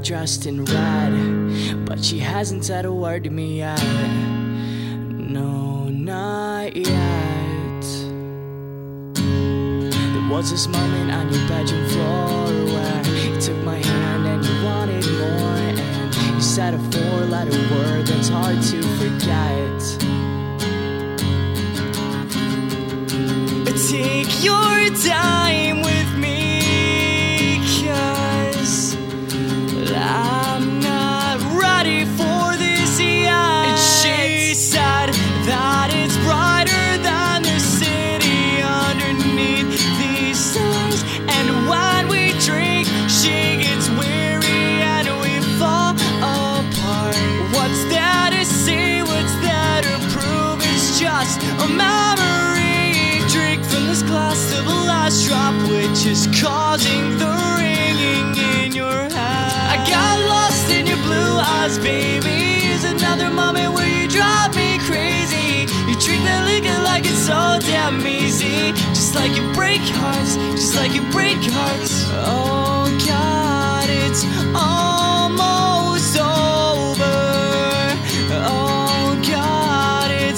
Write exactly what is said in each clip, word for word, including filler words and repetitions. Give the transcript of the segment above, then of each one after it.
dressed in red, but she hasn't said a word to me yet. No, not yet. There was this moment on your bedroom floor where you took my hand and you wanted more, and you said a four-letter word that's hard to forget. Take your time with me, 'cause I'm not ready for this yet. And she said that it's brighter than the city underneath these stars, and when we drink she gets weary and we fall apart. What's there to say, what's there to prove? It's just a memory. Drink from this glass to the last drop, which is causing the ringing in your head. I got lost in your blue eyes, baby. Here's another moment where you drive me crazy. You drink that liquor like it's so damn easy, just like you break hearts, just like you break hearts. Oh God, it's almost over. Oh God, it's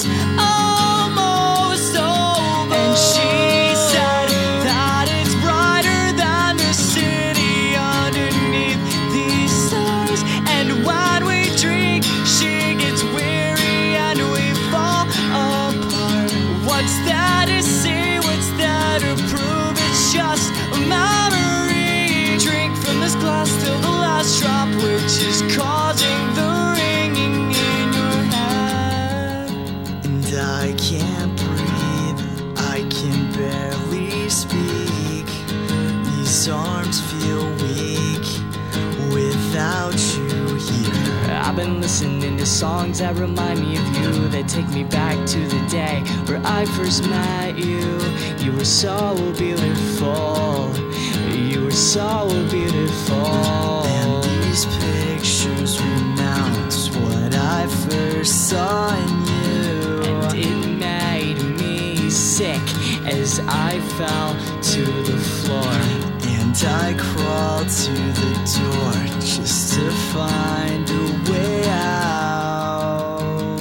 almost over. And she said that it's brighter than the city underneath these stars, and when we drink she gets weary and we fall apart. What's there to say, what's there to prove? It's just a memory. Drink from this glass till the last drop, which is causing the ringing in your head. And I can't breathe, I can barely speak. These arms feel weak without you here. I've been listening to songs that remind me of you, that take me back to the day where I first met you. You were so beautiful, you were so beautiful. And these pictures remount what I first saw in you, and it made me sick as I fell to the floor. And I crawled to the door just to find a way out,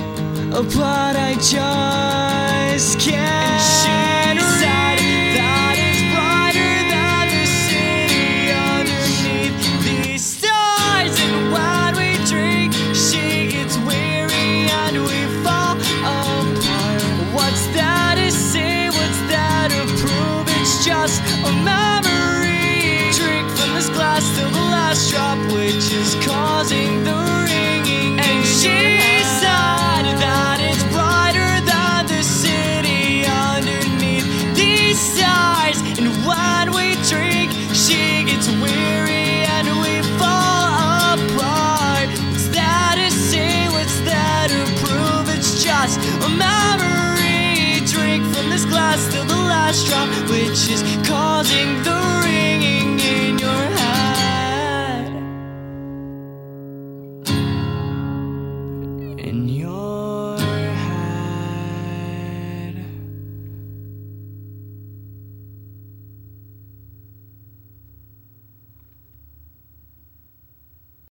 but I just can't. And she said that it's brighter than the city underneath these stars, and when we drink she gets weary and we fall apart. What's there to say, what's there to prove? It's just a memory. Drink from this glass till the last drop, which is causing the ringing. And she said that it's brighter than the city underneath these stars, and when we drink she gets weary and we fall apart. What's there to say, what's there to prove? It's just a memory. Drink from this glass till the last drop, which is causing the ringing in your head. In your